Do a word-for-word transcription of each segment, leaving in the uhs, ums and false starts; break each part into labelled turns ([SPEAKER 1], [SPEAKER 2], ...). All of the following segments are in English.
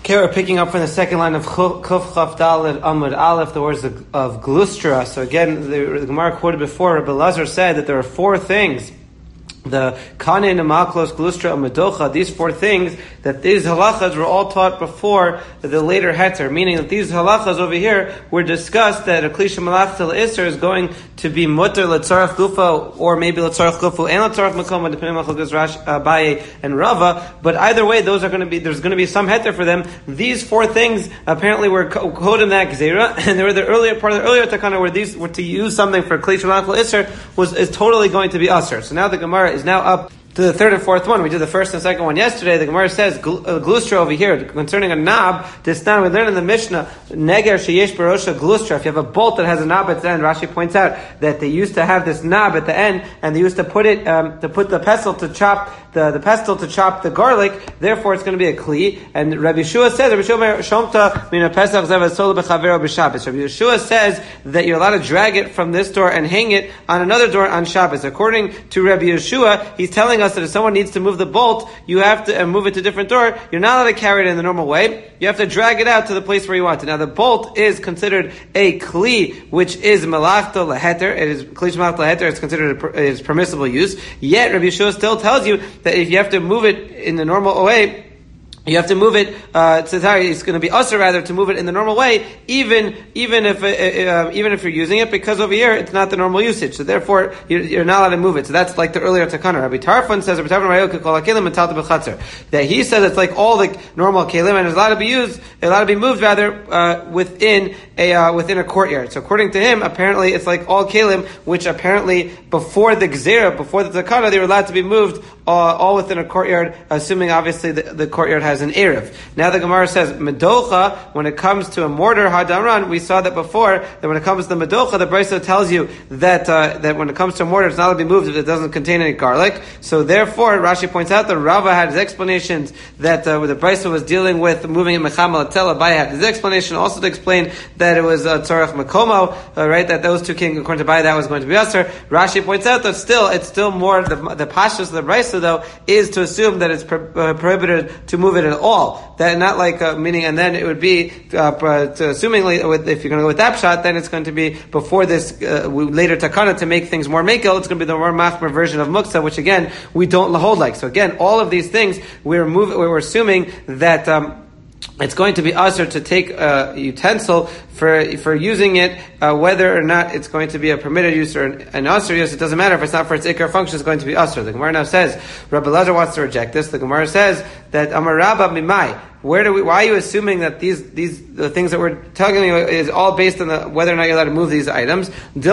[SPEAKER 1] Okay, we're picking up from the second line of Kuf Chaf Daled Amud Aleph, the words of, of Glustra. So again, the, the Gemara quoted before, Rabbi Lazar said that there are four things. The Kanin, Maklos, Glustra, and Medocha, these four things, that these halachas were all taught before the later heter, meaning that these halachas over here were discussed that a Klisha Malach Tel Isser is going to be mutter L'tzarech Gufa, or maybe L'tzarech Gufa and L'tzarech Makoma, depending on Chalkas Rash, Abaye, and Rava, but either way, those are going to be, there's going to be some heter for them. These four things apparently were coded in that Gzeira, and they were the earlier part of the earlier Takana where these were to use something for Klisha Malach Tel Isser was, is totally going to be Asr. So now the Gemara is now up to the third and fourth one. We did the first and second one yesterday. The Gemara says, Glustra over here, concerning a knob, this now we learn in the Mishnah, Neger sheyesh barosha Glustra. If you have a bolt that has a knob at the end, Rashi points out that they used to have this knob at the end, and they used to put it, um, to put the pestle to chop, the, the pestle to chop the garlic, therefore it's going to be a kli. And Rabbi Yeshua says, Rabbi Yeshua shomta mina pesach zev sola bechavero b'Shabbos. Rabbi Yeshua says that you're allowed to drag it from this door and hang it on another door on Shabbos. According to Rabbi Yeshua, he's telling us that if someone needs to move the bolt, you have to uh, move it to a different door. You're not allowed to carry it in the normal way. You have to drag it out to the place where you want it. Now the bolt is considered a kli, which is melachto leheter. It is kli melachto leheter. It's considered a, it is permissible use. Yet Rabbi Yeshua still tells you that if you have to move it in the normal way, you have to move it, uh, it's going to be usher rather to move it in the normal way, even, even if, uh, uh, even if you're using it, because over here it's not the normal usage. So therefore, you're, you're not allowed to move it. So that's like the earlier takana. Rabbi Tarfon says, Rabbi Tarfon that he says it's like all the normal kelim and it's allowed to be used, allowed to be moved rather, uh, within a, uh, within a courtyard. So according to him, apparently it's like all kelim, which apparently before the gzera, before the takana, they were allowed to be moved, uh, all within a courtyard, assuming obviously the, the courtyard has an erev. Now the Gemara says medocha, when it comes to a mortar hadamran, we saw that before, that when it comes to the medocha, the Brisa tells you that uh, that when it comes to a mortar, it's not allowed to be moved if it doesn't contain any garlic. So therefore, Rashi points out that Rava had his explanations that uh, the Brisa was dealing with moving it mechama latela. Abaye had his explanation also to explain that it was uh, tzorech makomo, uh, right? That those two king, according to Abaye, that was going to be usher. Rashi points out that still, it's still more the the pashtus of the Brisa though is to assume that it's pro- uh, prohibited to move it at all. That not like uh, meaning, and then it would be uh, to, assumingly with, if you're going to go with that shot, then it's going to be before this uh, later takana to make things more makel. It's going to be the more machmer version of muksa, which again we don't hold like. So again, all of these things we're moving, we're assuming that. Um, It's going to be usher to take a utensil for for using it, uh, whether or not it's going to be a permitted use or an, an usher use. It doesn't matter if it's not for its ikar function. It's going to be usher. The Gemara now says Rabbi Lazar wants to reject this. The Gemara says that Amar Rabba Mimai. Where do we? Why are you assuming that these these the things that we're telling you is all based on the whether or not you're allowed to move these items?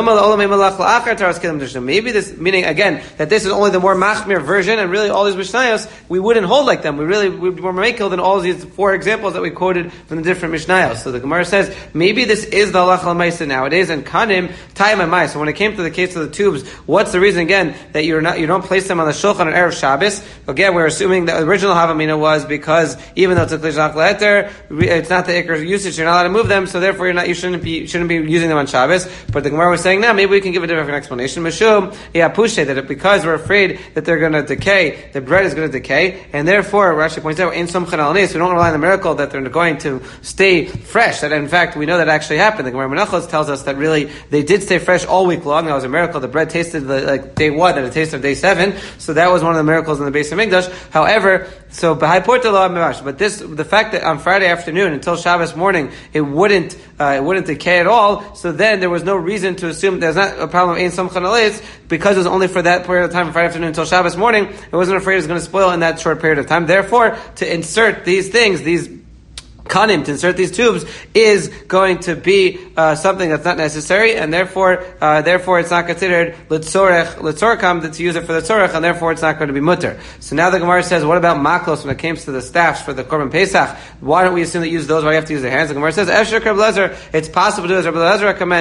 [SPEAKER 1] Maybe this meaning again that this is only the more machmir version, and really all these mishnayos we wouldn't hold like them. We really would be more makel than all these four examples that we quoted from the different mishnayos. So the Gemara says maybe this is the halacha l'maisa nowadays, and kanim tayim amai. So when it came to the case of the tubes, what's the reason again that you're not you don't place them on the shulchan on erev Shabbos? Again, we're assuming the original havamina was because even though it's a klishach leheter, it's not the ikar usage. You're not allowed to move them, so therefore you're not. You shouldn't be. You shouldn't be using them on Shabbos. But the Gemara was saying now maybe we can give a different explanation. Mishum, yeah, pushe that it, because we're afraid that they're going to decay, the bread is going to decay, and therefore Rashi points out in some chanal nes we don't rely on the miracle that they're going to stay fresh. That in fact we know that actually happened. The Gemara Menachos tells us that really they did stay fresh all week long. That was a miracle. The bread tasted like day one and it tasted day seven. So that was one of the miracles in the base of Mikdash. However, so but this the fact that on Friday afternoon until Shabbos morning it wouldn't uh, it wouldn't decay at all. So then there was no reason to assume there's not a problem in some chanales because it was only for that period of time, Friday afternoon until Shabbos morning. It wasn't afraid it was going to spoil in that short period of time. Therefore, to insert these things, these kanim, to insert these tubes, is going to be uh, something that's not necessary, and therefore, uh, therefore, it's not considered litzorech litzorkam to use it for the tzorech, and therefore, it's not going to be mutter. So now the Gemara says, what about maklos when it comes to the staffs for the korban pesach? Why don't we assume that use those? Why do you have to use the hands? The Gemara says, Esher Rabbi Lezer, it's possible to do as Rabbi Lezer recommends.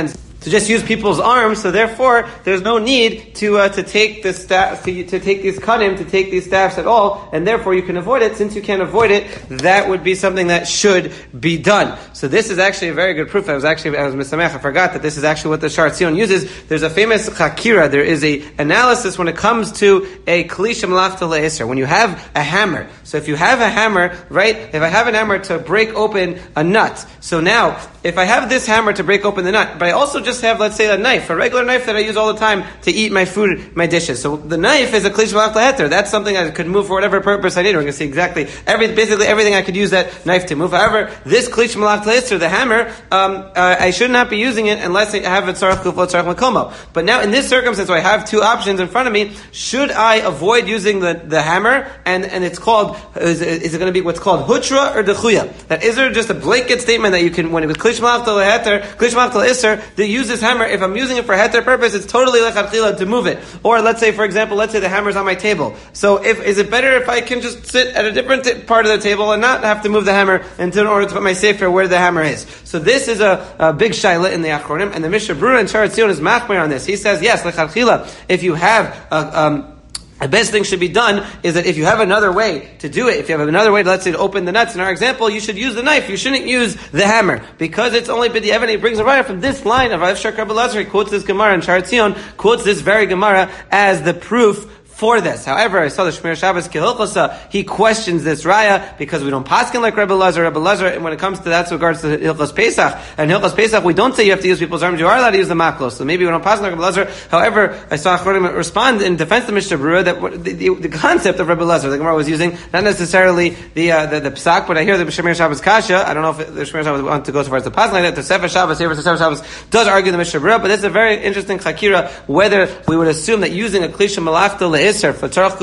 [SPEAKER 1] to just use people's arms, so therefore there's no need to uh, to take the staff to, to take these kanim, to take these staffs at all, and therefore you can avoid it. Since you can't avoid it, that would be something that should be done. So this is actually a very good proof. I was actually I was misamech. I forgot that this is actually what the Shar Tzion uses. There's a famous chakira. There is a analysis when it comes to a kli shemalachta le'eser. When you have a hammer, so if you have a hammer, right? If I have a hammer to break open a nut, so now if I have this hammer to break open the nut, but I also just have, let's say, a knife, a regular knife that I use all the time to eat my food, my dishes. So the knife is a kli shemalachta le'eser. That's something I could move for whatever purpose I need. We're going to see exactly every, basically everything I could use that knife to move. However, this kli shemalachta le'eser, the hammer, um, uh, I should not be using it unless I have a tzarech kufo, tzarech makomo. But now in this circumstance, so I have two options in front of me. Should I avoid using the, the hammer? And, and it's called, is, is it going to be what's called hutra or dechuya? That is there just a blanket statement that you can, when it was kli shemalachta le'eter, kli shemalachta le'eser, they use this hammer. If I'm using it for heter purpose, it's totally lechatchila to move it. Or let's say, for example, let's say the hammer's on my table. So if, is it better if I can just sit at a different t- part of the table and not have to move the hammer in order to put my sefer where the hammer is? So this is a, a big shaila in the Achronim, and the Mishnah Berurah and Shar Tzion is machmir on this. He says, yes, lechatchila, if you have a, um, the best thing should be done is that if you have another way to do it, if you have another way, let's say, to open the nuts, in our example, you should use the knife. You shouldn't use the hammer. Because it's only b'di even, he brings a raya from this line of Rav Shar Rabbi Elazar. He quotes this Gemara, and Shar Tzion quotes this very Gemara as the proof for this. However, I saw the Shmir Shabbos Kehilchosa, he questions this raya because we don't paskin like Rabbi Elazar. Rabbi Elazar, when it comes to that, so regards to Hilchos Pesach, and Hilchos Pesach, we don't say you have to use people's arms, you are allowed to use the maklos. So maybe we don't paskin like Rabbi Elazar. However, I saw Achronim respond in defense of Mishnah Berurah that the, the, the concept of Rabbi Elazar, the Gemara was using, not necessarily the uh, the, the psak, but I hear the Shmir Shabbos Kasha. I don't know if the Shmir Shabbos want to go so far as the paskin like that. The Sefer Shabbos, here, the Sefer Shabbos does argue the Mishnah Berurah, but this is a very interesting chakira, whether we would assume that using a kli shemalachta le'eser for tzarech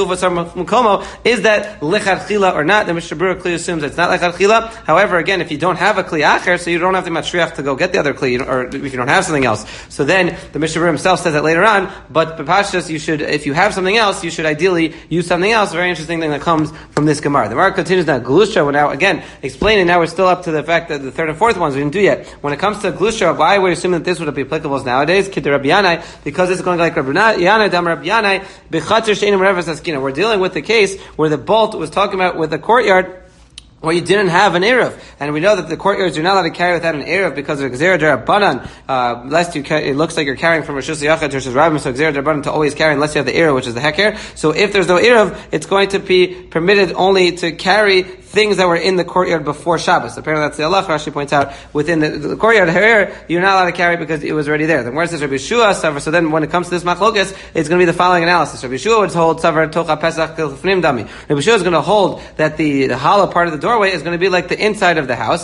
[SPEAKER 1] is that lechatchila or not? The Mishnah Berurah clearly assumes it's not lechatchila. However, again, if you don't have a kli acher, so you don't have the matriach to go get the other kli, or if you don't have something else. So then the Mishnah Berurah himself says that later on. But b'pashtus, you should, if you have something else, you should ideally use something else. A very interesting thing that comes from this Gemara. The Gemara continues now. Glusha, we're now again explaining. Now we're still up to the fact that the third and fourth ones we didn't do yet. When it comes to Glusha, why we're assuming that this would be applicable nowadays? Kiddur Rabbi Yanai, because it's going like Rabbi Yanai, Dam Rabbi Yanai, b'chatzir sheinim revas askina. We're dealing with the case where the bolt was talking about with the courtyard where you didn't have an Erev. And we know that the courtyards you're not allowed to carry without an Erev because of Gzera D'Rabbanan, uh, lest you, ca- it looks like you're carrying from Rishus Yachad to Rishus Rabbim, so Gzera D'Rabbanan to always carry unless you have the Erev, which is the Heker. So if there's no Erev, it's going to be permitted only to carry things that were in the courtyard before Shabbos. Apparently that's the Allah, Rashi points out, within the, the courtyard here, you're not allowed to carry because it was already there. Then where says Rabbi Yeshua, so then when it comes to this machlokas, it's going to be the following analysis. Rabbi Yeshua would hold Savar Tocha Pesach Kilfnim Dami. Rabbi Yeshua is going to hold that the, the hollow part of the doorway is going to be like the inside of the house.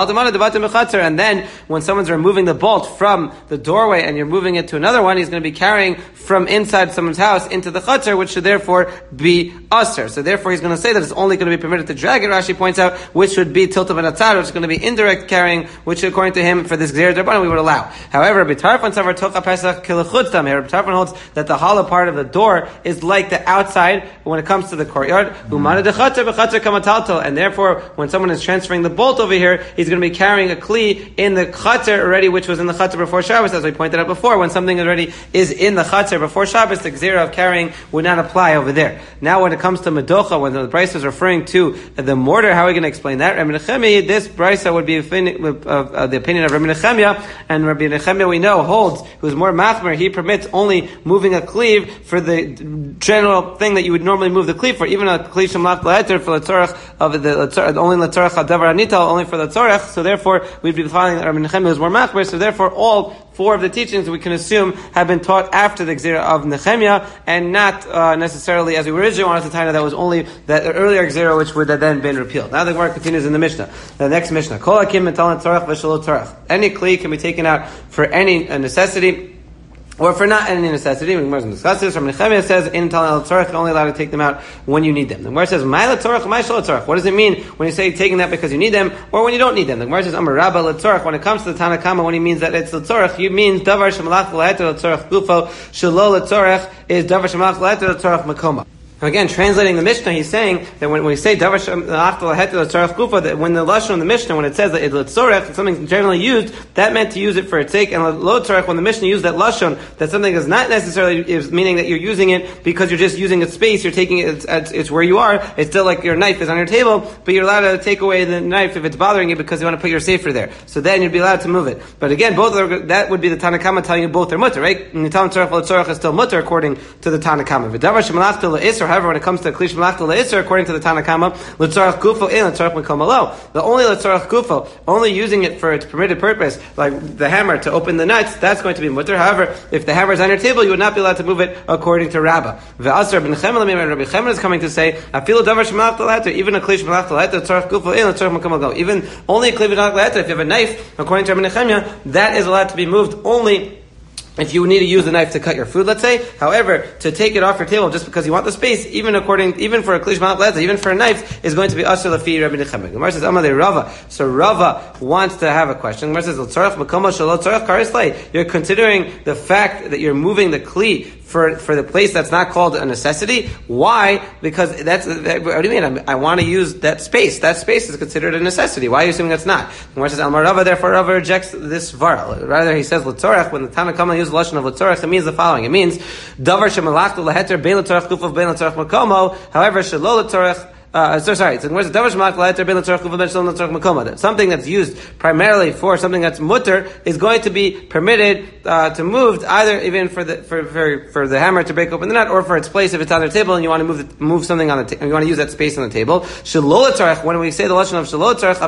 [SPEAKER 1] And then when someone's removing the bolt from the doorway and you're moving it to another one, he's going to be carrying from inside someone's house into the chutzner, which should therefore be usher. So therefore he's going to say that it's only going to be permitted to drag it. Rashi points out, which would be tiltav and atzar, which is going to be indirect carrying, which according to him, for this Gzera D'Rabbanan, we would allow. However, Rabbi Tarfon Savar Tocha Pesach Kilechutztam here, Rabbi Tarfon holds that the hollow part of the door is like the outside when it comes to the courtyard. Mm-hmm. And therefore, when someone is transferring the bolt over here, he's going to be carrying a kli in the chutzner already, which was in the chutzner before Shabbos, as we pointed out before. When something already is in the chutzner before Shabbos, the Gzera of carrying would not apply over there. Now, when it comes to Medocha, when the Brisa is referring to the mortar, how are we going to explain that? Rabbi Nechemia, this Brisa would be of, of, of the opinion of Rabbi Nechemia, and Rabbi Nechemia we know holds, who's more machmer, he permits only moving a cleave for the general thing that you would normally move the cleave for, even a cleave shemlach la'eter for the tzorach of the only the tzorach hadavar anital, only for the tzorach. So therefore, we'd be finding that Rabbi Nechemia is more machmer. So therefore, all four of the teachings we can assume have been taught after the Gzera of Nechemia, and not uh, necessarily as we originally wanted to tie that was only that earlier Gzera which would have then been repealed. Now the Gemara continues in the Mishnah. The next Mishnah. Kol hakim metalin tzorach v'shelo tzorach. Any kli can be taken out for any uh, necessity, or for not any necessity. When Gemara discusses this, Rabbi Nechemia says, in talal tzorach, you're only allowed to take them out when you need them. The Gemara says, ma'ila tzorach, ma'ishlo tzorach. What does it mean when you say taking that because you need them, or when you don't need them? The Gemara says, amar rabba l'tzorach. When it comes to the Tanna Kama, when he means that it's l'tzorach, he means davar shemalach l'heter l'tzorach gufo, shelo l'tzorach is davar shemalach l'heter l'tzorach makoma. Again, translating the Mishnah, he's saying that when we say davar shemalachta laheter l'tzorech gufa, that when the lashon of the Mishnah, when it says that it's l'tzorech, it's something generally used, that meant to use it for its sake, and lo tzorech, when the Mishnah used that lashon, that something is not necessarily is meaning that you're using it because you're just using its space, you're taking it, it's, it's, it's where you are. It's still like your knife is on your table, but you're allowed to take away the knife if it's bothering you because you want to put your safer there. So then you'd be allowed to move it. But again, both are, that would be the Tanna Kama telling you both are mutter, right? And the Talmud tzorech l'tzorech is still mutter according to the Tanna Kama. V'davar shemalachta l'isr, however, when it comes to klish malachta l'isr, according to the Tanna Kama, l'tzorech gufo in l'tzorech mekom lo. The only l'tzorech gufo, only using it for its permitted purpose, like the hammer to open the nuts, that's going to be mutter. However, if the hammer is on your table, you would not be allowed to move it according to Rabbah. V'asar ben Chemel, Rabbi Chemel is coming to say, afilu davar shemalachta l'heter, even a klish malachta l'heter, l'tzorech gufo in l'tzorech mekom lo. Even only a klish malachta l'heter, if you have a knife, according to Rabbi Nechemia, that is allowed to be moved only if you need to use the knife to cut your food, let's say. However, to take it off your table just because you want the space, even according, even for a klish malachta, even for a knife, is going to be asher lafi Rabbi Nechemia. Gemara says, Amalei Rava. So Rava wants to have a question. Gemara says, l'tzorech makomo shelo tzorech karis lei. You're considering the fact that you're moving the kli for for the place that's not called a necessity. Why? Because that's, that, what do you mean? I, I want to use that space. That space is considered a necessity. Why are you assuming that's not? Gemara says, Amar Rava, therefore Rava rejects this var. Rather, he says, l'tzorech, when the Tanna Kama uses the lashon of l'tzorech, it means the following. It means, davar shemalachta leheter bein l'tzorech gufav bein l'tzorech makomo, however, shelo l'tzorech, Uh, so sorry. So where's the something that's used primarily for something that's mutter is going to be permitted uh, to move either even for the for, for for the hammer to break open the nut or for its place if it's on the table and you want to move the, move something on the ta- you want to use that space on the table. When we say the lashon of shalol tzarech,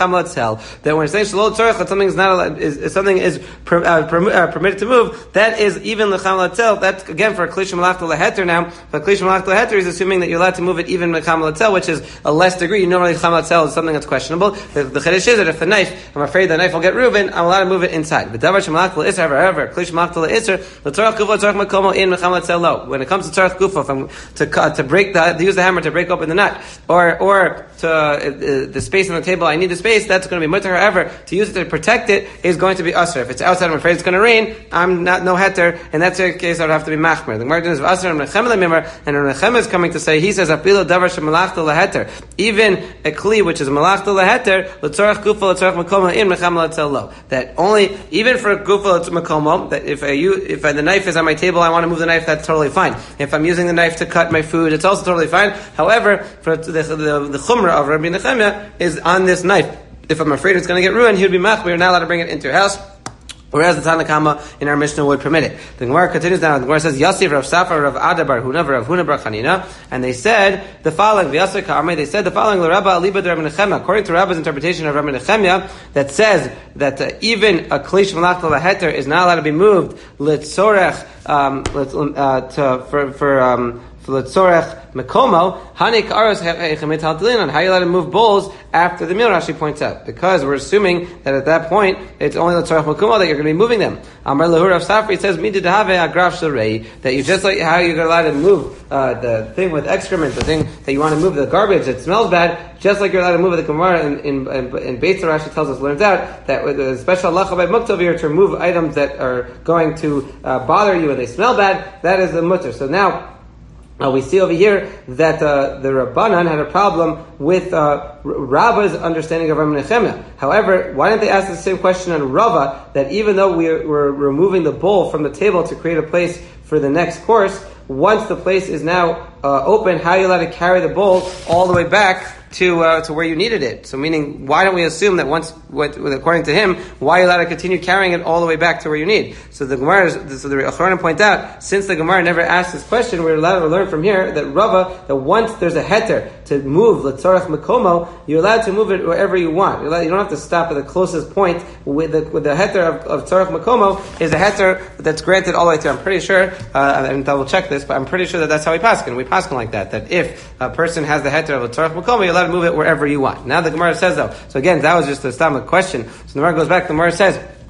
[SPEAKER 1] that when we say shalol tzarech, that something is not allowed, is, is something is per, uh, per, uh, permitted to move. That is even l'cham l'tzel. That's again for klish malachta leheter now. But klish malachta leheter is assuming that you're allowed to move it even l'cham l'tzel, which is a less degree. Normally, chamat sel is something that's questionable. The, the chiddush is that if the knife, I'm afraid the knife will get ruben, I'm allowed to move it inside. But davar shemalach l'isr, however, klish malach l'isr, l'tzorach gufa l'tzorach makomo in mechamat sel lo. When it comes to tzorach gufa, from to cut, to break the, to use the hammer to break open the nut, or or to uh, the space on the table, I need the space. That's going to be mutter. However, to use it to protect it is going to be usher. If it's outside, I'm afraid it's going to rain. I'm not no heter, and that's the case. I would have to be machmer. The Gemara is usher and Nechemel Mimmer, and Nechemel is coming to say he says apilo davar shemalach l'heter. Even a kli which is malachta leheter, l'tzorach gufa l'tzorach makomo in mecham l'tzel lo. That only even for gufa l'tzorach makomo, that if I use, if I, the knife is on my table, I want to move the knife. That's totally fine. If I'm using the knife to cut my food, it's also totally fine. However, for the the, the chumrah of Rabbi Nechemia is on this knife. If I'm afraid it's going to get ruined, he would be machmir. You're not allowed to bring it into your house. Whereas the Tanna Kama in our Mishnah would permit it. The Gemara continues down. The Gemara says, Yasif Rav Safar Rav Ada Bar Huna Rav Huna Bar Chanina, and they said the following. V'yasir Ka'amei, they said the following. L'Rabba Aliba de Rabbi Nechemia, according to Rabba's interpretation of Rabbi Nechemia, that says that uh, even a klish malachta laheter is not allowed to be moved litzorech um, uh, to for for um, L'tzorech mekomo hanik aros hechemit haltilin, on how you let him move bowls after the meal. Rashi points out because we're assuming that at that point it's only l'tzorech mekomo that you're going to be moving them. Amar lehur of Safri, it says midid have agraf shalrei, that you just like how you're allowed to move uh, the thing with excrement, the thing that you want to move the garbage that smells bad, just like you're allowed to move the Gemara in in in, in Beitzer. Rashi tells us learns out that with a special halacha by muktav here to remove items that are going to uh, bother you and they smell bad. That is the mutter. So now. Uh, we see over here that uh, the Rabbanan had a problem with uh, Rabba's understanding of Rabbi Nechemia. However, why didn't they ask the same question on Rava, that even though we are, we're removing the bowl from the table to create a place for the next course, once the place is now uh, open, how are you allowed to carry the bowl all the way back to uh, to where you needed it? So meaning, why don't we assume that once, what, according to him, why are you allowed to continue carrying it all the way back to where you need? So the Gemara, so the Achronim point out, since the Gemara never asked this question, we're allowed to learn from here that Rava, that once there's a heter to move l'tzorach mekomo, you're allowed to move it wherever you want. You're allowed, you don't have to stop at the closest point. With the, with the heter of, of tzorach mekomo is a heter that's granted all the way to. I'm pretty sure, uh, and double check this, but I'm pretty sure that that's how we paskin. We paskin like that. That if a person has the heter of a tzorach mekomo, you're allowed to move it wherever you want. Now the Gemara says though. So again, that was just a stomach question. So the Gemara goes back. The Gemara says,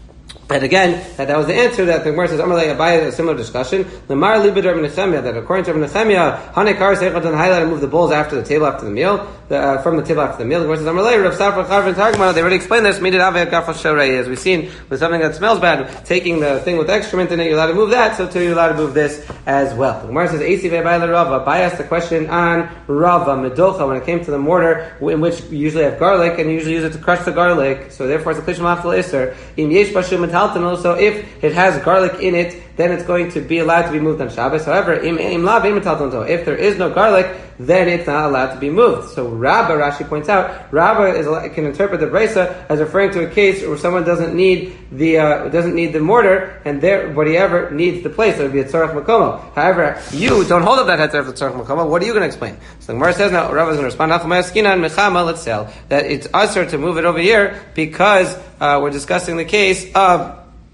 [SPEAKER 1] And again, that, that was the answer that the Gemara says, Amalei Abaye, a similar discussion. Lemar Libeder Rabbi Nechemia, that according to Rabbi Nechemia, Hanekar Seichot and highlight and move the bowls after the table after the meal, the, uh, from the table after the meal. The Gemara says, Amalei, Rav Safra Charv and Targumah, they already explained this, Midid Aveh Gafal Shorei, as we've seen with something that smells bad, taking the thing with excrement in it, you're allowed to move that, so too you're allowed to move this as well. The Gemara says, Eisi Ve'Abaye Rava, Abaye asked the question on Rava, Medocha, when it came to the mortar, in which you usually have garlic, and you usually use it to crush the garlic, so therefore it's a Klishim Achal Isser. Im Yesh Bashu Metaltan, so if it has garlic in it, then it's going to be allowed to be moved on Shabbos. However, if there is no garlic, then it's not allowed to be moved. So Rabba, Rashi points out, Rabba is, can interpret the Brisa as referring to a case where someone doesn't need the uh, doesn't need the mortar, and there, whatever needs the place. It would be a tzorach makomo. However, you don't hold up that heter of the tzorach makomo. What are you going to explain? So the Gemara says now, Rabba is going to respond, that it's usher to move it over here because uh, we're discussing the case of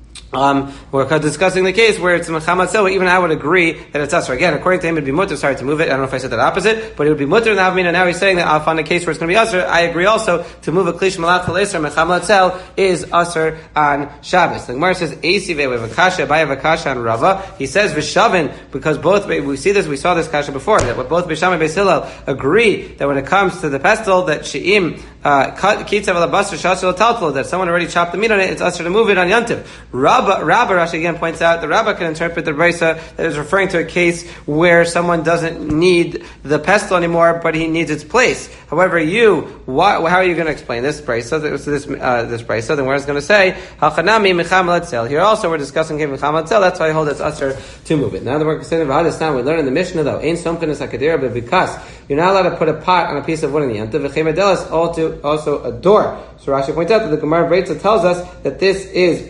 [SPEAKER 1] Um, we're discussing the case where it's Mechamat Sel, even I would agree that it's Asr. Again, according to him, it'd be mutter, sorry to move it. I don't know if I said that opposite, but it would be mutter in the Avmin, and now he's saying that I'll find a case where it's going to be Asr. I agree also to move a Klish Malach Chaleser, Mechamat Sel is Asr on Shabbos. The Gemara says, Eisive, we have a Kasha, Abaya have a Kasha on Rava. He says, Vishavin, because both, we see this, we saw this Kasha before, that both Bisham and Beis Hillel agree that when it comes to the pestle, that She'im, Kitzav al-Basr, Shasel al-Taltal, that someone already chopped the meat on it, it's Asr to move it on Yantiv. Rabba, Rabba, Rashi again points out, the Rabba can interpret the Brisa that is referring to a case where someone doesn't need the pestle anymore, but he needs its place. However, you, why, how are you going to explain this Brisa, this, this, uh, this Brisa? Then we're going to say, Hachanami Mecham Letzel. Here also we're discussing Mecham Letzel, that's why I hold it's usher to move it. Now that we're considering V'hadistan, we learn in the Mishnah though, Ein Somkin is Hakadira, but because you're not allowed to put a pot on a piece of wood in the Yantav, V'chemedelas, also a door. So Rashi points out that the Gemara Brisa tells us that this is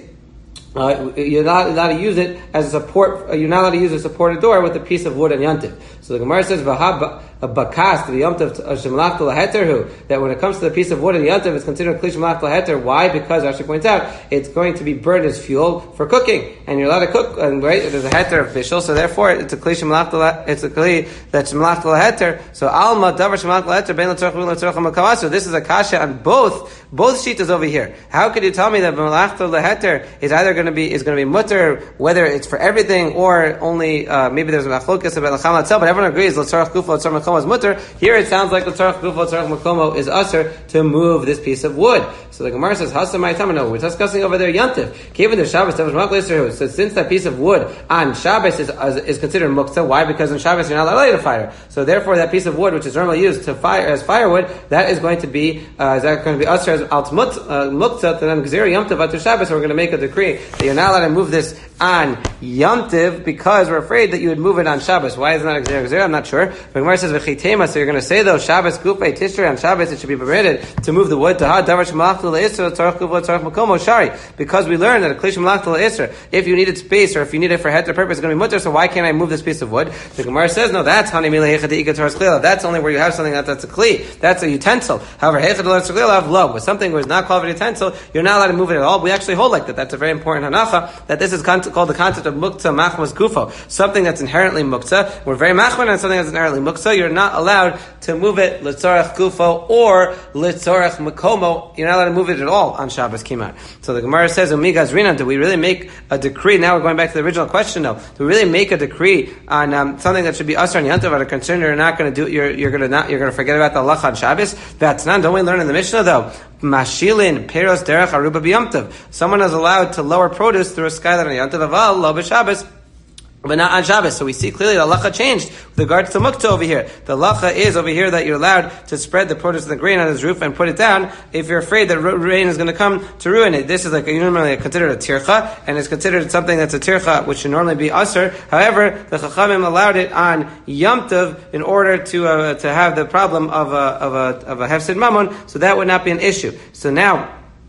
[SPEAKER 1] Uh, you're not allowed to use it as a support. Uh, you're not allowed to use a supported door with a piece of wood and yantiv. So the Gemara says, "V'ha bakas the yantiv shemlach laheterhu." That when it comes to the piece of wood and yantiv, it's considered kli shemlach laheter. Why? Because Rashi points out it's going to be burned as fuel for cooking, and you're allowed to cook. And right, there's a heter of bishul, so therefore it's a kli shemlach. It's a kli that shemlach laheter. So alma davar shemlach laheter ben l'tzorach v'lo l'tzorach hamakawa. So this is a kasha on both both shitas over here. How could you tell me that shemlach laheter is either going to be is going to be mutter, whether it's for everything or only uh, maybe there's a machlokas about l'cham itself, but everyone agrees l'tzarach gufo l'tzarach makomo is mutter. Here it sounds like l'tzarach gufo l'tzarach makomo is usher to move this piece of wood. So the Gemara says hasamai tamano. We're discussing over there yantiv. Given the Shabbos, so since that piece of wood on Shabbos is is considered muktzah, why? Because on Shabbos you're not allowed to light a fire. So therefore, that piece of wood which is normally used to fire as firewood, that is going to be uh, is that going to be usher as alt muktzah to then gzera yantiv after Shabbos. So we're going to make a decree that you're not allowed to move this on Yantiv because we're afraid that you would move it on Shabbos. Why is it not Gzera Gzera? I'm not sure. But Gemara says v'chitema, so you're going to say though Shabbos Gufay Tishrei on Shabbos it should be permitted to move the wood to ha davar shemlach le'isra tzarach gufo tzarach makomo shari, because we learned that a kli shemlach le'isra, if you needed space or if you need it for heter purpose, it's going to be mutter. So why can't I move this piece of wood? The Gemara says no, that's hani milei hechad ika taras klila. That's only where you have something that, that's a kli, that's a utensil. However, hechad taras klila have low. With something where it's not called a utensil, you're not allowed to move it at all. We actually hold like that. That's a very important hanacha, that this is con- called the concept of muktzah machmas gufo, something that's inherently muktzah. We're very machman on something that's inherently muktzah. You're not allowed to move it litzorach gufo or litzorach makomo. You're not allowed to move it at all on Shabbos kimat. So the Gemara says, umigaz rinan, do we really make a decree? Now we're going back to the original question though. Do we really make a decree on um, something that should be asar and yantav out of concern you're not going to do, you're, you're going to not, you're going to forget about the halacha on Shabbos? That's not, don't we learn in the Mishnah though? Mashilin peros derech aruba b'yamtav. Someone is allowed to lower produce through a skylight on Yantav aval lo b'Shabbos, but not on Shabbos. So we see clearly the halacha changed with regards to muktzah over here. The halacha is over here that you're allowed to spread the produce of the grain on his roof and put it down if you're afraid that rain is going to come to ruin it. This is like normally considered a tircha, and it's considered something that's a tircha which should normally be asr. However, the chachamim allowed it on Yom Tov in order to uh, to have the problem of a of a of a hefsid mammon, so that would not be an issue. So now.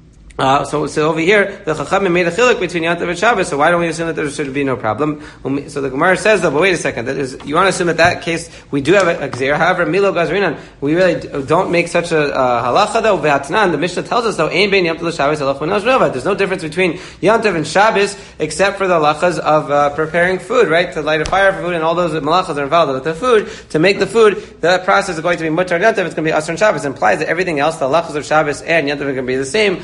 [SPEAKER 1] Uh, so, so over here, the Chachamim made a chiluk between Yantav and Shabbos, so why don't we assume that there should be no problem? So the Gemara says though, but wait a second, that is, you want to assume that that case, we do have a, a Gzeir, however, Milo Gazrinan, we really don't make such a uh, halacha though, Ve'atnan, the Mishnah tells us though, Ein bein Yantav l'Shabbos halach v'noz rova. There's no difference between Yantav and Shabbos, except for the halachas of uh, preparing food, right? To light a fire for food, and all those malachas are involved with the food. To make the food, that process is going to be mutar Yantav, it's going to be asr and Shabbos. It implies that everything else, the halachas of Shabbos and Yantav are going to be the same, like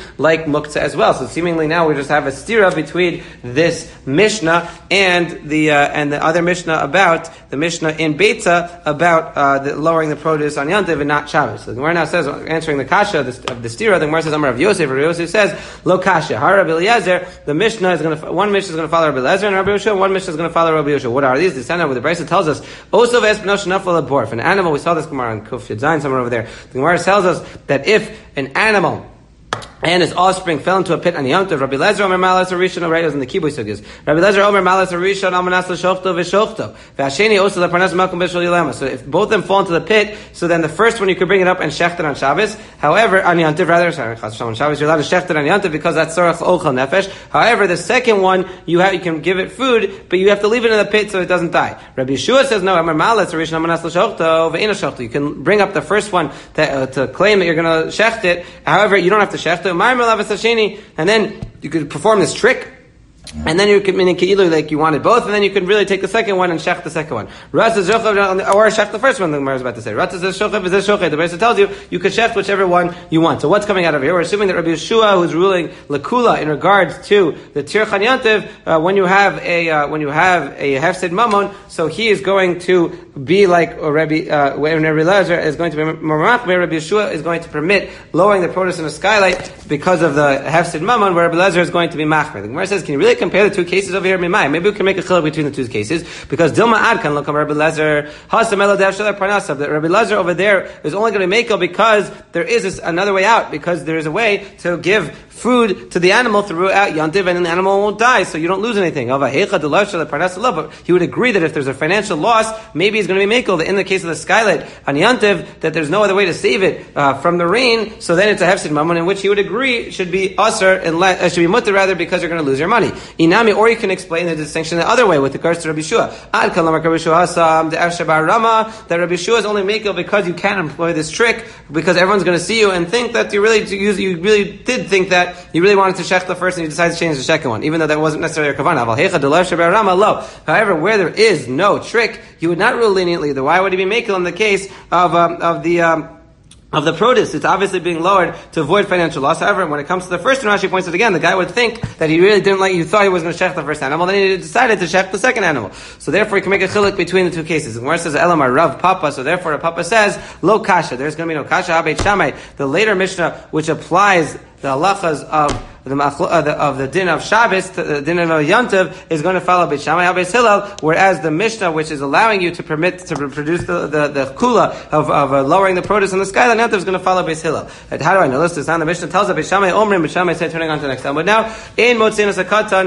[SPEAKER 1] like muktzah as well. So seemingly now we just have a stira between this Mishnah and the uh, and the other Mishnah about the Mishnah in Beitza about uh, the, lowering the produce on Yom Tov and not Shabbos. So the Gemara now says, answering the kasha of the, of the stira, the Gemara says, Amar Rav Yosef, Rav Yosef says, Lo kasha, Har Rabbi Eliezer, the Mishnah is going to, one Mishnah is going to follow Rabbi Eliezer, and Rabbi Yoshua, one Mishnah is going to follow Rabbi Yoshua. What are these? The Sana where the Brisa tells us, Osov es b'nosh nafal abor. If an animal, we saw this Gemara on Kuf Yud somewhere over there, the Gemara tells us that if an animal and his offspring fell into a pit on Yom Tov, Rabbi Lezer Omer Malas Arishon, right, as in the Kibbutz Sugis. Rabbi Lezer Omer Malas Arishon, Almanas L'Shochto V'Shochto. V'Hasheni Osa L'Parnas Malkum B'Shol Yilema. So if both of them fall into the pit, so then the first one you could bring it up and shecht it on Shabbos. However, on Yom Tov, rather, sorry, on Shabbos, you're allowed to shecht it on Yom Tov because that's Tzorach Ochel Nefesh. However, the second one, you have, you can give it food, but you have to leave it in the pit so it doesn't die. Rabbi Yeshua says, no, Omer Malas Arishon, Almanas L'Shochto V'Eino Shochto. You can bring up the first one to, uh, to claim that you're going to shecht it. However, you don't have to shecht it. And then you could perform this trick, and then you could meaning either like you wanted both, and then you could really take the second one and shech the second one, or shech the first one. The Gemara is about to say, the Brisa tells you you could shech whichever one you want. So what's coming out of here? We're assuming that Rabbi Yeshua, who's ruling lekula in regards to the tirchan yantiv, uh, when you have a uh, when you have a hefsid mamon, so he is going to be like Rabbi uh, when Rabbi Eliezer is going to be mamach, where Rabbi Yeshua is going to permit lowering the produce in a skylight because of the hefsid mamon, where Rabbi Eliezer is going to be machmer. The Gemara says, can you really compare the two cases over here? Maybe we can make a chiluk between the two cases, because Dilma Adkan look Rabbi Eliezer Hasamelo Davshalar Parnasav. That Rabbi Eliezer over there is only going to make it because there is this, another way out, because there is a way to give food to the animal throughout Yantiv, and the animal won't die, so you don't lose anything. But he would agree that if there's a financial loss, maybe he's going to be makel. In the case of the skylight on Yantiv, that there's no other way to save it uh, from the rain, so then it's a hefsid mamon, in which he would agree should be usher and le- uh, should be mutter rather, because you're going to lose your money. Inami, or you can explain the distinction the other way with regards to Rabbi Shua. Ad kalamar Rabbi Shua hasam the Ershabar Rama, that Rabbi Shua is only makel because you can't employ this trick, because everyone's going to see you and think that you really you, you really did think that you really wanted to shech the first and you decided to change the second one, even though that wasn't necessarily your kavanah. However, where there is no trick, you would not rule leniently. Why would he be makel in the case of um, of the um, of the produce? It's obviously being lowered to avoid financial loss. However, when it comes to the first one, Rashi points it again, the guy would think that he really didn't like, you thought he was going to shech the first animal, then he decided to shech the second animal. So therefore, he can make a chiluk between the two cases. And where it says, Elamar Rav Papa, so therefore, the Papa says, Lo Kasha, there's going to be no Kasha, Habeit Shammai. The later Mishnah, which applies the halachas of the, uh, the of the din of Shabbos, the din of Yantiv, is going to follow Beit Shammai Beit Hillel, whereas the Mishnah, which is allowing you to permit to produce the the, the kula of, of uh, lowering the produce on the skyline, Yantiv is going to follow Beit Hillel. And how do I know this? It's on the Mishnah tells us Beit Shammai Omrim, Beit Shammai said, turning on to the next time. But now, in Motzinas Hakatan,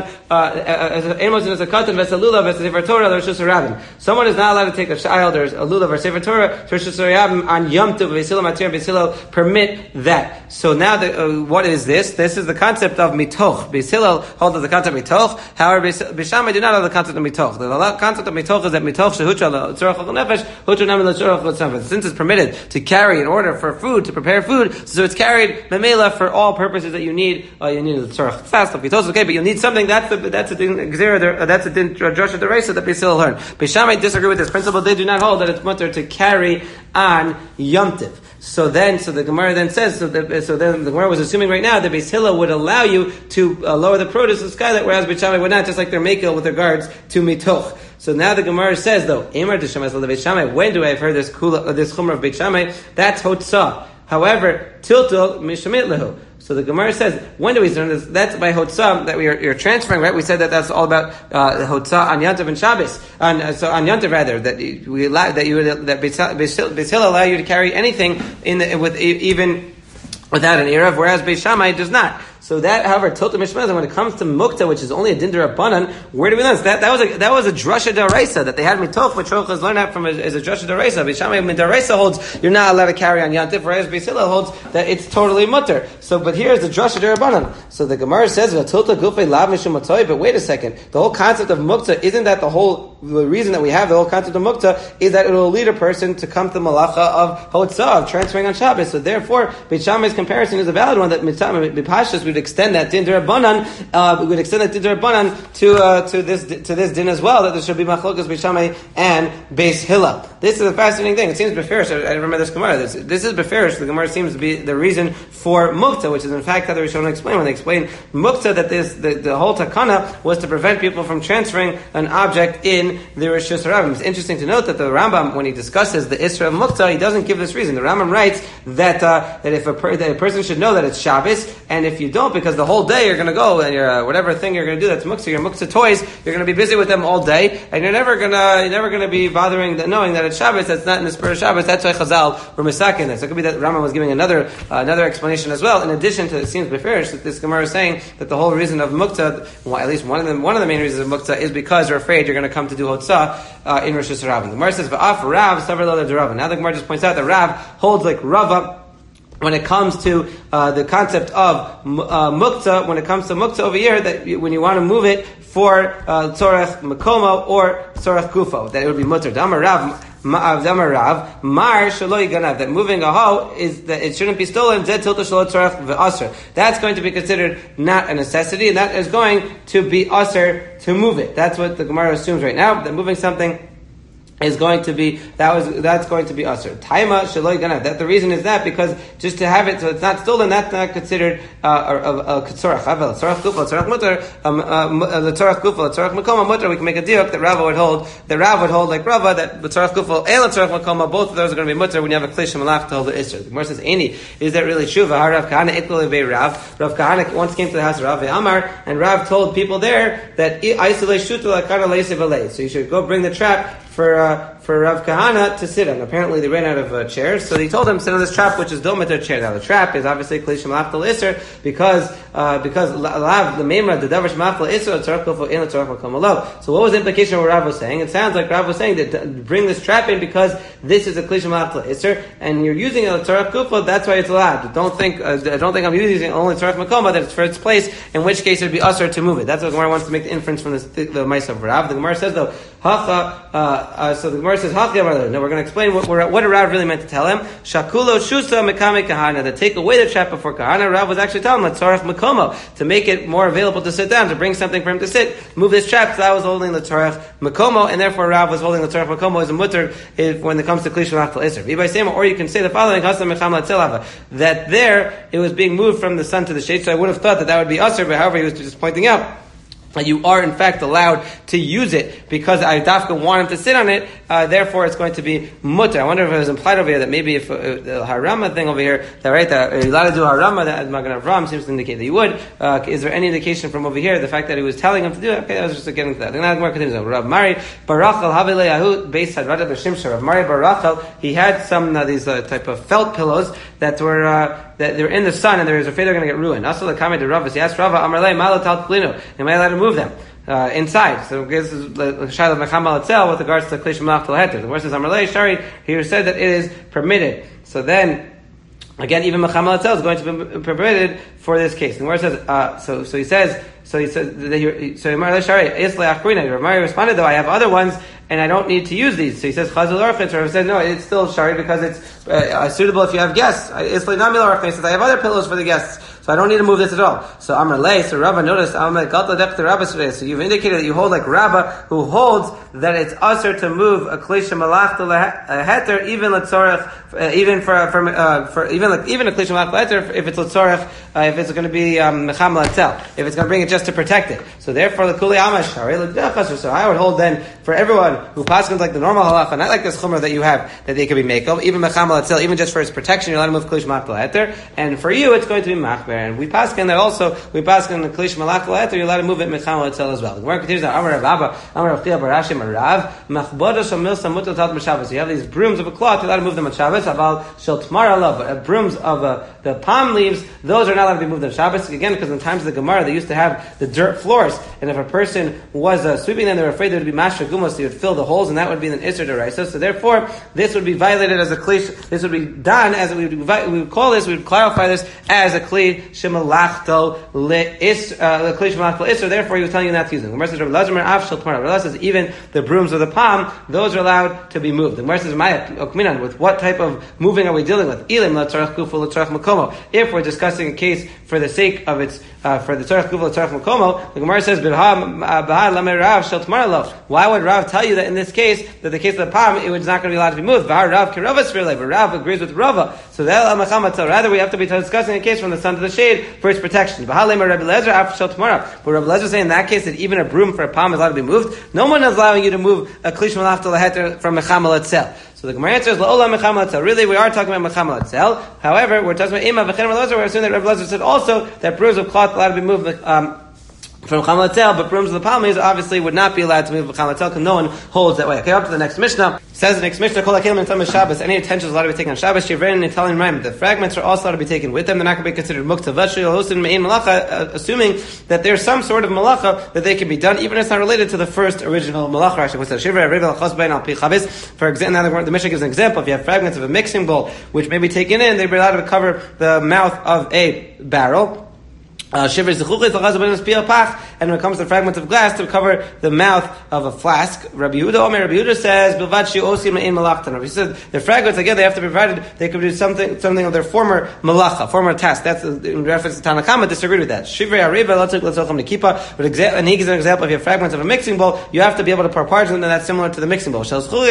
[SPEAKER 1] in Motzinas Hakatan, Vesalula, Vesefer Torah, Rishus Rabbim. Someone is not allowed to take a child or a lulav or Sefer Torah, Rishus Rabbim on Yom Tov, Beit Hillel, Matir, Beit Hillel permit that. So now, the, uh, what is this? This is the concept of mitoch. Beis Hillel holds the concept of mitoch. However, Beis Shammai do not hold the concept of mitoch. The concept of mitoch is that mitoch shehutra l'tzorach nefesh, hutra nami l'tzorach l'tzanfet. Since it's permitted to carry in order for food, to prepare food, so it's carried memela for all purposes that you need. Uh, you need l'tzorach fast, mitoch, okay, but you need something. That's a that's a din gzera. That's a din drasha deraisa that Beis Hillel learned. Beis Shammai disagree with this principle. They do not hold that it's mutter to carry on Yom Tov. So then, so the Gemara then says, so, the, so then the Gemara was assuming right now that Beis Hillel would allow you to uh, lower the produce of the skylight, whereas Beit Shammai would not, just like their makel with regards to mitoch. So now the Gemara says, though, Emar de Shammai Beit Shammai, when do I have heard this kula, uh, this chumrah of Beit Shammai? That's hotzah. However, tiltul mishamit lehu. So the Gemara says, when do we learn this? That's by Hotzah that we are you're transferring, right? We said that that's all about uh, Hotzah on Yantav and Shabbos. On, uh, so on Yantav rather, that we allow, that you would, that Beis Hillel allow you to carry anything in the, with even without an erev, whereas Beis Shammai does not. So that, however, Tilta Mishmaz, when it comes to Mukta, which is only a Din Rabbanan, where do we learn? That, that was a, that was a Drasha D'Oraisa, that they had Mitoch, which Rochas learned that from as a Drasha D'Oraisa. Beis Shammai D'Oraisa holds, you're not allowed to carry on Yantif, whereas Beis Hillel holds that it's totally mutter. So, but here's the Drasha D'Rabbanan. So the Gemara says, Tilta Gufei Lav Mishum Matoi, but wait a second, the whole concept of Mukta, isn't that the whole, the reason that we have the whole concept of Mukta, is that it will lead a person to come to the Malacha of Hotzah, of transferring on Shabbos. So therefore, Beis Shammai's comparison is a valid one, that Mipashas would extend that Din Rabbanan, uh, we would extend that Din Rabbanan to uh, to this to this din as well, that there should be machlokas Beis Shammai and Beis Hillel. This is a fascinating thing. It seems beferish. I, I remember this Gemara. This, this is beferish. The Gemara seems to be the reason for mukta, which is in fact how the Rishonim explain when they explain mukta that this the, the whole takana was to prevent people from transferring an object in the Rishus Harabim. It's interesting to note that the Rambam, when he discusses the Isra of mukta, he doesn't give this reason. The Rambam writes that uh, that if a per, that a person should know that it's Shabbos, and if you don't, because the whole day you're going to go and you're uh, whatever thing you're going to do that's mukta, your mukta toys, you're going to be busy with them all day, and you're never going to you're never going to be bothering that, knowing that it's Shabbos. That's not in the spirit of Shabbos. That's why Chazal were misakin this. So it could be that Rambam was giving another uh, another explanation as well. In addition to, it seems beferish that this Gemara is saying that the whole reason of mukta, well, at least one of them, one of the main reasons of mukta is because you're afraid you're going to come to do hotzah uh, in Rosh Hashanah. The Gemara says va'af Rav savar lo Rava. Now the Gemara just points out that Rav holds like Rava when it comes to uh, the concept of uh, mukta. When it comes to mukta over here, that you, when you want to move it for tzorech makomo or tzorech gufo, that it would be mutter. Damar Rav. Rav, Mar Shaloi Ganav, that moving a hoe is that it shouldn't be stolen. Zed Tilta Shalot Tzorach ve'Aser. That's going to be considered not a necessity, and that is going to be Aser to move it. That's what the Gemara assumes right now. That moving something is going to be that was that's going to be usher. Taima shaloi ganav. That the reason is that because just to have it so it's not stolen, that's not considered a tzorach. Havel tzorach gufo tzorach mutar the tzorach gufo tzorach makoma mutar. We can make a diuk that Rava would hold. That Rav would hold like Rava that the tzorach gufo and the tzorach makoma, both of those are going to be mutar when you have a klish malach to hold the isser. The Gemara says, "Any is that really true?" V'har Rav Kahana ikol levei Rav. Rav Kahana once came to the house of Rav Amar, and Rav told people there that isolate shutu lakana leisev alei. So you should go bring the trap for uh, for Rav Kahana to sit on. Apparently they ran out of uh, chairs, so he told him sit on this trap, which is dometer chair. Now the trap is obviously klishim laftal iser because uh, because lav the memra the davar shmaftal iser tzarach kofo in tzarach makom alav. So what was the implication of what Rav was saying? It sounds like Rav was saying that to bring this trap in because this is a klishim laftal iser, and you're using a tzarach kofo. That's why it's allowed. Don't think uh, I don't think I'm using only tzarach makoma, that it's for its place. In which case it would be usher to move it. That's what the Gemara wants to make the inference from this, the, the Ma'aseh of Rav. The Gemara says though hacha. Uh, uh, so the Gemara says hacha. No, we're going to explain what what a Rav really meant to tell him. Shakulo shusa mekame kahana, to take away the trap before kahana. Rav was actually telling him tzarach makomo, to make it more available to sit down, to bring something for him to sit. Move this trap. So that was holding the tzarach makomo, and therefore Rav was holding the tzarach makomo as a mutter if, when it comes to klish lachtal iser. Or you can say the following: that there it was being moved from the sun to the shade. So I would have thought that that would be usher, but however he was just pointing out that you are in fact allowed to use it because I dafka want him to sit on it, uh, therefore it's going to be mutter. I wonder if it was implied over here that maybe if uh, the harama thing over here, that right, that you're allowed to do harama, that Magen Avraham seems to indicate that you would. Uh, is there any indication from over here, the fact that he was telling him to do it? Okay, that was just getting to that. The Gemara continues. Rav Mari Barachal Havile Yahud based had Rav B'Shimshar. Rav Mari Barachal, he had some uh, these uh, type of felt pillows that were uh, that they were in the sun and they was afraid they're going to get ruined. Also the comment to Rav, he asked Rav Amarle Malo Tal Klino, am I allowed to move them uh, inside? So this is the Shaila Mechamal itself with regards to Klish Malach Tal Heter. The verse says Amarle Shari, he said that it is permitted. So then again, even Mechamal itself is going to be permitted for this case. And where it says, uh, so so he says, so he says that you so Amarle Shari Isle Achrina. Ramari responded though, I have other ones and I don't need to use these. So he says Chazal Architz, or he said no, it's still Shari because it's uh, suitable if you have guests. Isle Namil Architz says I have other pillows for the guests. So I don't need to move this at all. So Amar Lei, so Rabba noticed, so you've indicated that you hold like Rabba, who holds that it's usher to move a klisha malach to heter, even letzorech, even for, for, uh, for, even like, even a klisha malach heter, if it's letzorech, uh, if it's going to be, um, mecham latzel, if it's going to bring it just to protect it. So therefore, the kuli amash, so I would hold then, for everyone who passes like the normal halacha, not like this chumrah that you have, that they could be mekel, even mecham latzel, even just for its protection, you're allowed to move klisha malach heter, and for you, it's going to be machber. And we pass on that also. We pass on the klish malach leheter. You're allowed to move it mecham itself as well. The Gemara continues. Amar Rav Abba, Amar Rav Chia Barashim Rav Machboda Shal Milsa Mutal Tat M'Shabbos. You have these brooms of a cloth. You're allowed to move them on Shabbos. Aval Shal Tmar Alav. But brooms of uh, the palm leaves, those are not allowed to be moved on Shabbos. Again, because in times of the Gemara, they used to have the dirt floors, and if a person was uh, sweeping them, they were afraid there would be mashra gumos. So you would fill the holes, and that would be an isser deraisa. So therefore, this would be violated as a klish. This would be done as we would, we would call this. We would clarify this as a kli shemalach. So therefore, he was telling you not to use them. The Gemara says even the brooms of the palm, those are allowed to be moved. The Gemara says, with what type of moving are we dealing with? If we're discussing a case for the sake of its, uh, for the tzarech gufa, tzarech makomo. The Gemara says, "B'ha lamer Rav shel tamar lo." Why would Rav tell you that in this case, that the case of the palm, it was not going to be allowed to be moved? V'ha Rav kirava sfirle, but Rav agrees with Rava. So that rather we have to be discussing a case from the sun to the shade for its protection. B'ha lamer Rabbi Lezer af shel tamar. But Rabbi Lezer saying in that case that even a broom for a palm is allowed to be moved. No one is allowing you to move a klish malach to laheter from mechamal itself. So the Gemara answers, La'olam mechamal atzel. Really, we are talking about mechamal atzel. However, we're talking about ima v'chenim lezer. We're assuming that Rabbi Lezer said also that brooms of cloth are allowed to be moved um, from mechamal atzel, but brooms of the palm obviously would not be allowed to move mechamal atzel because no one holds that way. Okay, up to the next Mishnah. Says the next Mishnah, Kol hakelim and Tzom Shabbos. Any attention is allowed to be taken on Shabbos. Shivrein and Italian rhyme. The fragments are also allowed to be taken with them. They're not going to be considered mukta v'shul hosin me'in malacha, assuming that there's some sort of malacha that they can be done, even if it's not related to the first original malacha. For example, the Mishnah gives an example. If you have fragments of a mixing bowl, which may be taken in, they'd be allowed to cover the mouth of a barrel. Uh, and when it comes to fragments of glass, to cover the mouth of a flask. Rabbi Yehuda Omer, Rabbi Yehuda says, Rabbi said, the fragments, again, they have to be provided, they could do something something of their former malacha, former task. That's in reference to Tanna Kama, disagreed with that. But exa- and he gives an example, if you have fragments of a mixing bowl, you have to be able to pour parts in, and that's similar to the mixing bowl. And when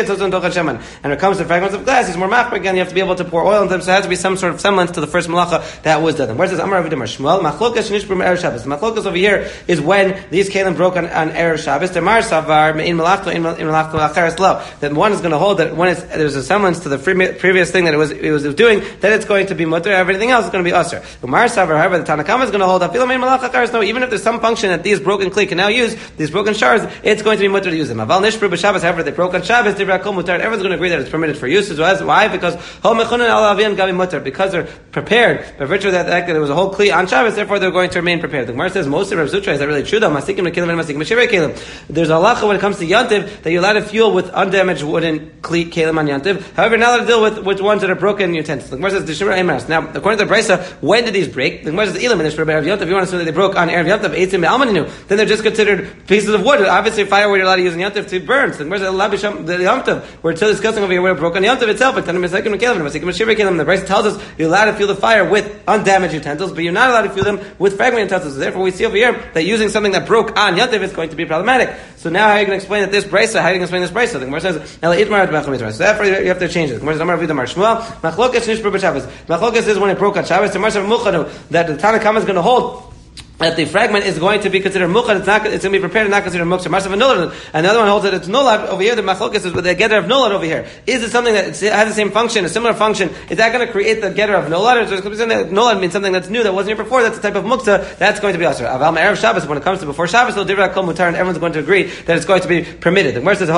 [SPEAKER 1] it comes to fragments of glass, it's more machmir, again, you have to be able to pour oil in them, so it has to be some sort of semblance to the first malacha that was done. And where does Amar Rav Yudam Shmuel, machlokas Erev Shabbos. The machlokas over here is when these kalim broke on, on Erev Shabbos. The Mar Savar in Malachto in Malachto Acharis Lo. That one is going to hold that when it's, there's a semblance to the previous thing that it was it was doing, then it's going to be mutter. Everything else is going to be usher. The Mar Savar, however, the Tanna Kama is going to hold that Filam in Malach Acharis No. Even if there's some function that these broken kli can now use, these broken shards, it's going to be mutter to use them. Aval Nishpru b'Shabbos. However, they broke on Shabbos. Divrei Kol mutar. Everyone's going to agree that it's permitted for use. Why? Because Hol Mechunan Al Avian Gabi mutter. Because they're prepared by virtue of that fact that there was a whole kli on Shabbos. Therefore, they're going to remain prepared. The Gemara says most of Rav Zutra is that really true though. Masikim Kelim and Masikim Shivei Kelim. There's a halacha when it comes to yantiv that you're allowed to fuel with undamaged wooden kli kelim on yantiv. However, you're not allowed to deal with, with ones that are broken utensils. The Gemara says Deshimra Emas. Now, according to the Brisa, when did these break? The Gemara says Elam and Deshimra Erev Yantiv. If you want to assume that they broke on Erev Yantiv, Eitzim Be'almaninu, then they're just considered pieces of wood. Obviously, firewood you're allowed to use in yantiv to burn. So the Gemara says Labisham the yantiv. We're still discussing over here where it broke on yantiv itself. But Masikim Kelim and Masikim Shivei Kelim. The Brisa tells us you're allowed to fuel the fire with undamaged utensils, but you're not allowed to fuel them with fragment utensils. So therefore, we see over here that using something that broke on yantiv is going to be problematic. So now how are you going to explain that this brisa? How are you going to explain this brisa? The Gemara says, "Ela itmar b'chamitzvah." So therefore you have to change it. The Gemara says, "Amar Rav Shmuel, machlokas nishbur b'Shabbos." Machlokas is when it broke on Shabbos. The Gemara says, "Muchanu," that the Tanna Kama is going to hold that the fragment is going to be considered mukhad, it's not, it's going to be prepared and not considered muktzah. Marsav and nolad. Another one holds that it's nolad over here. The machlokas is with the getter of nolad over here. Is it something that has the same function, a similar function? Is that going to create the getter of nolad, or is it going to be something that nolad means something that's new that wasn't here before? That's a type of muktzah. That's going to be asur. Aval me'erev Shabbos. When it comes to before Shabbos, they'll divrei kol mutar, and everyone's going to agree that it's going to be permitted. The Gemara says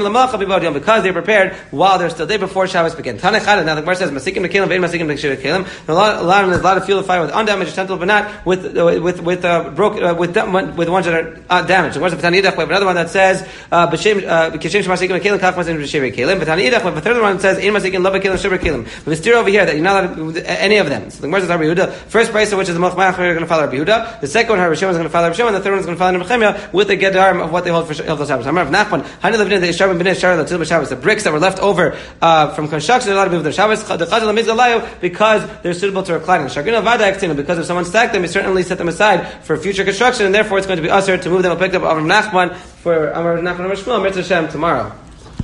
[SPEAKER 1] because they're prepared while they're still day before Shabbos begin. Tanechad. Now the Gemara says masikim kelim ve'in masikim kelim. A lot of them is allowed to fuel the fire with undamaged utensils, but not with uh, with with uh, broken. Uh, with with the ones that are uh, damaged. We have another one that says b'shem kishem shemasikim kelim kach masim b'shivei kelim. But we have a third one that says ein masikim lava kelim shivei kelim. But it's over here that you're not allowed to, any of them. So the Gemara says Rabbi Yehuda. First brisa, which is the Mochmach, we're going to follow Rabbi Yehuda. The second one, Rabbi Shimon is going to follow Rabbi Shimon. The third one is going to follow Rabbi Chemia with the gedarm of what they hold for Hilchos Shabbos. I'm Rav Nachman. Hani levnei the Yisharim b'nei Yisharim l'til b'Shabbos. The bricks that were left over uh, from construction, they're allowed to be with their Shabbos. The chazal lemizgalayu because they're suitable to reclining. Shagina vada extinu because if someone stacked them, he certainly set them aside for future construction, and therefore it's going to be usher to move them. I'll pick up Amar Nachman for Amar Nachman Amar Shmuel Mitzvah Shem tomorrow.